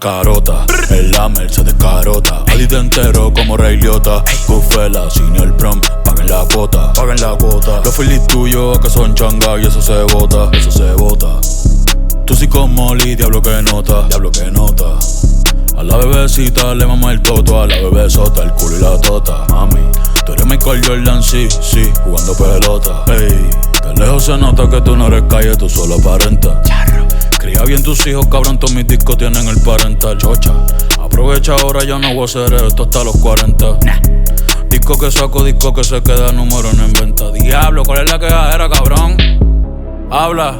carota. El Lamer se descarota. Adite entero como Ray Liotta. Cufela, Senior Prom, paguen la cuota. Los Phillies tuyos que son changa y eso se bota. Tú sí con Molly, diablo que nota. A la bebecita le mama el toto. A la bebesota el culo y la tota. Mami, tú eres Michael Jordan, sí, jugando pelota. Ey, de lejos se nota que tú no eres calle, tú solo aparentas. Cría bien tus hijos, cabrón, todos mis discos tienen el parental. Chocha, aprovecha ahora, yo no voy a hacer esto hasta los 40. Disco que saco, disco que se queda, número en venta. Diablo, ¿cuál es la quejadera, cabrón? Habla.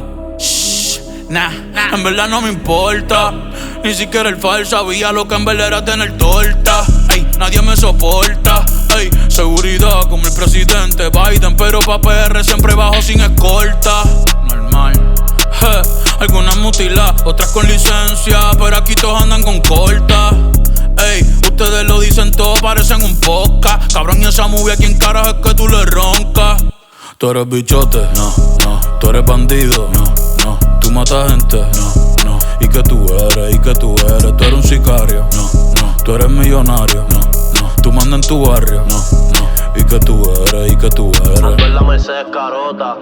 En verdad no me importa. Ni siquiera el fal sabía lo que en verdad era tener torta. Ey, nadie me soporta. Ey, seguridad como el presidente Biden, pero pa' PR siempre bajo sin escolta. Normal. Algunas mutiladas, otras con licencia, pero aquí todos andan con corta. Ey, ustedes lo dicen todo, parecen un podcast. Cabrón, y esa movie, ¿a quién carajo es que tú le roncas? Tú eres bichote, no. Tú eres bandido, no. Tú matas gente, no. ¿Y qué tú eres? Tú eres un sicario, no. Tú eres millonario, no. Tú mandas en tu barrio, no. ¿Y qué tú eres? Ando en la Mercedes carota.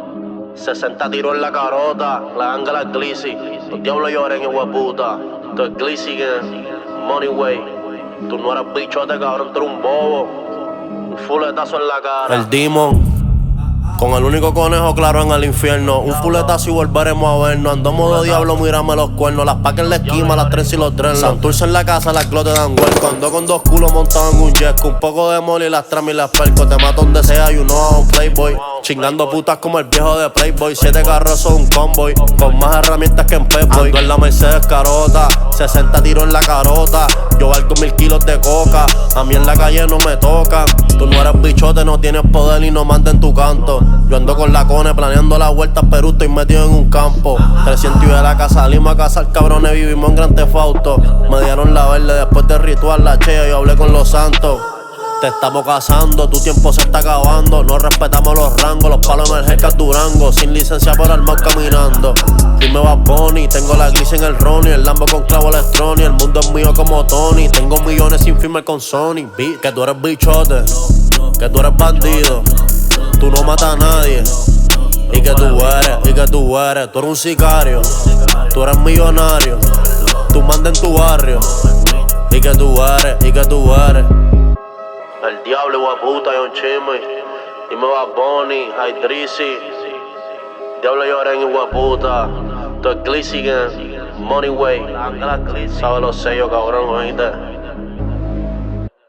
60 tiros en la carota, la ángela es Glizzy. Los diablos lloren, hijo de puta. Tú es Glizzy again, Money Way. Tú no eres bichote, cabrón, tú eres un bobo. Un fuletazo en la cara. El Demon, con el único conejo claro en el infierno. Un fuletazo y volveremos a vernos. Ando modo diablo, mírame los cuernos. Las pacas en la esquina, las tres y los dreadlocks. Santurce en la casa, las glotes dan huerco. Ando con dos culos montados en un jet. Un poco de molly, las tramas y las perco. Te mato donde sea, you know I'm un playboy. Chingando putas como el viejo de Playboy. 7 carros son un convoy, con más herramientas que en Pep-Boy. Ando en la Mercedes carota, 60 tiros en la carota. Yo valgo 1000 kilos de coca, a mí en la calle no me tocan. Tú no eres bichote, no tienes poder y no mandas en tu canto. Yo ando con la cone planeando la vuelta, pero estoy metido en un campo. 300 y de la casa, salimos a cazar cabrones, vivimos en Gran Theft Auto. Me dieron la verde después del ritual, la chea, yo hablé con los santos. Te estamos cazando, tu tiempo se está acabando. No respetamos los rangos, los palos emergecas Durango. Sin licencia por armar caminando. Dime Bad Bunny, tengo la Glizzy en el Ronnie. El Lambo con clavo electrónico, el mundo es mío como Tony. Tengo millones sin firmar con Sony. Que tú eres bichote, que tú eres bandido. Tú no matas a nadie. Y que tú eres, tú eres un sicario. Tú eres millonario, tú mandas en tu barrio. Y que tú eres. El diablo, guaputa, y un chisme. Dime Bad Bunny, High Drizzy. Diablo lloren y guaputa. Tú es Glizzy again, Money Way. Sabe los sellos, cabrón, oíste.